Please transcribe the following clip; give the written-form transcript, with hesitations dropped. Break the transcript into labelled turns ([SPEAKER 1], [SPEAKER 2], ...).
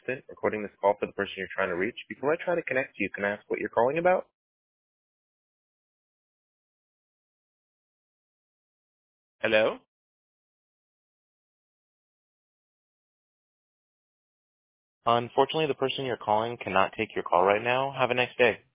[SPEAKER 1] assistant recording this call for the person you're trying to reach. Before I try to connect you, can I ask what you're calling about? Hello? Unfortunately, the person you're calling cannot take your call right now. Have a nice day.